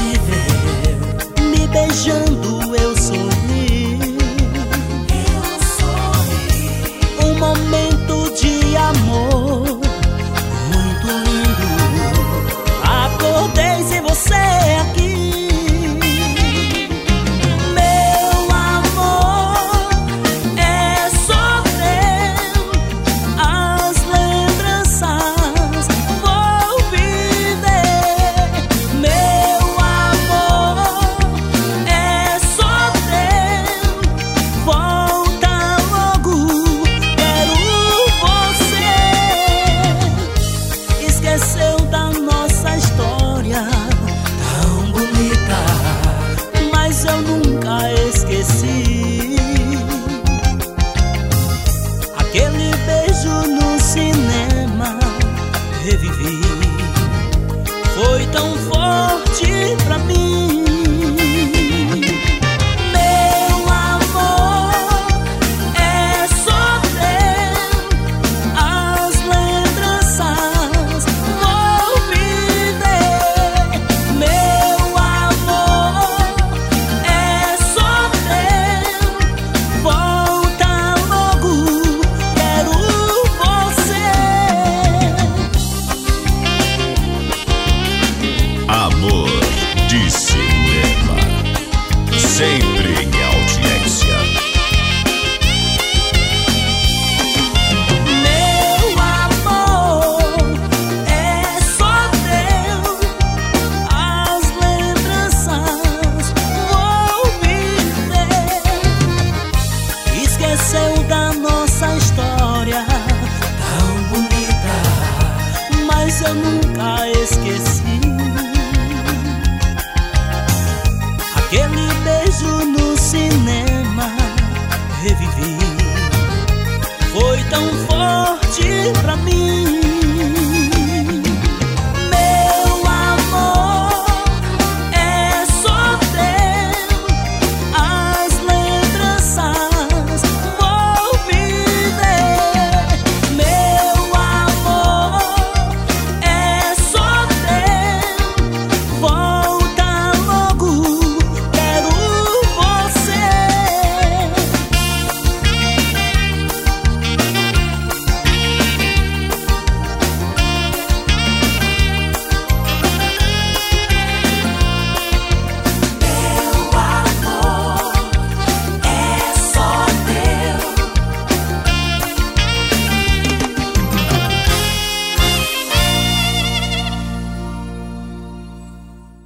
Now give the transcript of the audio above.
ver me beijando, eu sorri. Um momento de amor muito lindo. Acordei sem você aqui. Meu amor é só teu, as lembranças vou viver. Meu amor é só teu, volta logo, quero você. Esqueceu da nossa história tão bonita, mas eu nunca esqueci. Aquele beijo no cinema, revivi, foi tão forte pra mim. Meu amor é só teu, as lembranças vou viver. Meu amor é só teu, volta logo, quero você. Amor de Cinema, sempre em audiência. Meu amor é só teu, as lembranças vou viver. Esqueceu da nossa história tão bonita, mas eu nunca esqueci.